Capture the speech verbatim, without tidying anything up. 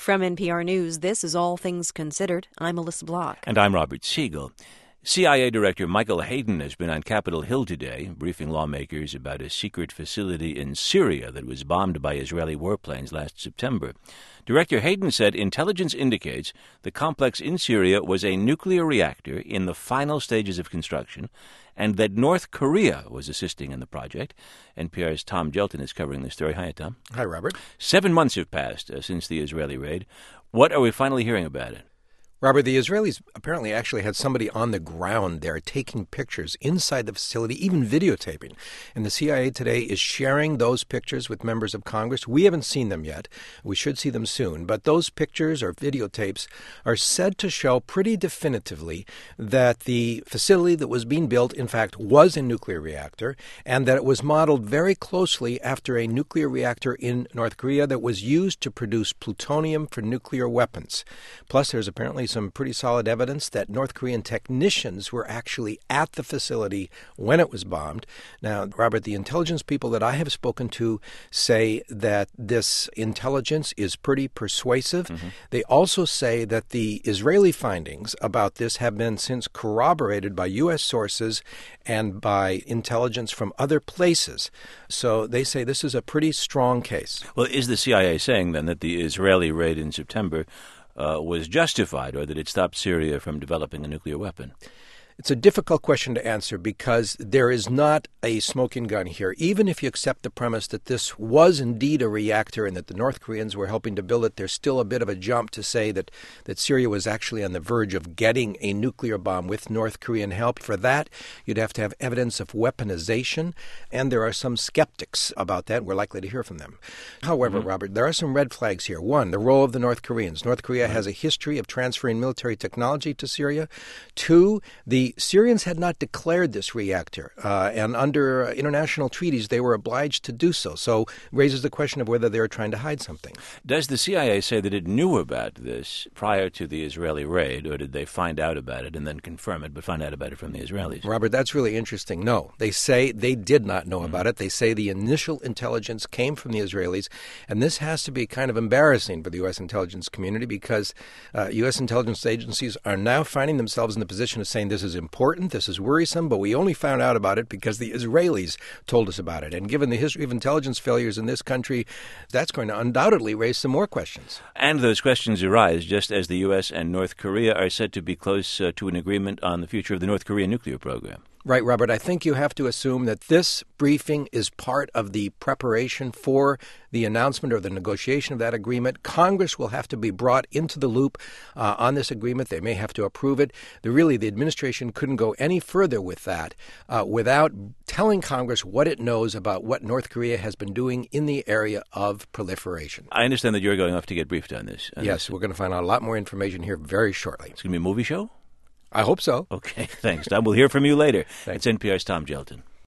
From N P R News, this is All Things Considered. I'm Melissa Block. And I'm Robert Siegel. C I A Director Michael Hayden has been on Capitol Hill today, briefing lawmakers about a secret facility in Syria that was bombed by Israeli warplanes last September. Director Hayden said intelligence indicates the complex in Syria was a nuclear reactor in the final stages of construction, and that North Korea was assisting in the project. N P R's Tom Gjelten is covering the story. Hi, Tom. Hi, Robert. Seven months have passed uh, since the Israeli raid. What are we finally hearing about it? Robert, the Israelis apparently actually had somebody on the ground there taking pictures inside the facility, even videotaping. And the C I A today is sharing those pictures with members of Congress. We haven't seen them yet. We should see them soon. But those pictures or videotapes are said to show pretty definitively that the facility that was being built, in fact, was a nuclear reactor, and that it was modeled very closely after a nuclear reactor in North Korea that was used to produce plutonium for nuclear weapons. Plus, there's apparently some pretty solid evidence that North Korean technicians were actually at the facility when it was bombed. Now, Robert, the intelligence people that I have spoken to say that this intelligence is pretty persuasive. Mm-hmm. They also say that the Israeli findings about this have been since corroborated by U S sources and by intelligence from other places. So they say this is a pretty strong case. Well, is the C I A saying then that the Israeli raid in September Uh, was justified, or that it stopped Syria from developing a nuclear weapon? It's a difficult question to answer because there is not a smoking gun here. Even if you accept the premise that this was indeed a reactor and that the North Koreans were helping to build it, there's still a bit of a jump to say that, that Syria was actually on the verge of getting a nuclear bomb with North Korean help. For that, you'd have to have evidence of weaponization, and there are some skeptics about that. We're likely to hear from them. However, mm-hmm. Robert, there are some red flags here. One, the role of the North Koreans. North Korea mm-hmm. has a history of transferring military technology to Syria. Two, the The Syrians had not declared this reactor, uh, and under international treaties, they were obliged to do so. So it raises the question of whether they were trying to hide something. Does the C I A say that it knew about this prior to the Israeli raid, or did they find out about it and then confirm it, but find out about it from the Israelis? Robert, that's really interesting. No, they say they did not know mm-hmm. about it. They say the initial intelligence came from the Israelis, and this has to be kind of embarrassing for the U S intelligence community because uh, U S intelligence agencies are now finding themselves in the position of saying this is important, this is worrisome, but we only found out about it because the Israelis told us about it. And given the history of intelligence failures in this country, that's going to undoubtedly raise some more questions. And those questions arise just as the U S and North Korea are said to be close uh, to an agreement on the future of the North Korean nuclear program. Right, Robert. I think you have to assume that this briefing is part of the preparation for the announcement or the negotiation of that agreement. Congress will have to be brought into the loop uh, on this agreement. They may have to approve it. The, really, the administration couldn't go any further with that uh, without telling Congress what it knows about what North Korea has been doing in the area of proliferation. I understand that you're going off to get briefed on this. On yes, this. We're going to find out a lot more information here very shortly. It's going to be a movie show? I hope so. Okay, thanks, Tom. We'll hear from you later. Thanks. It's N P R's Tom Gjelten.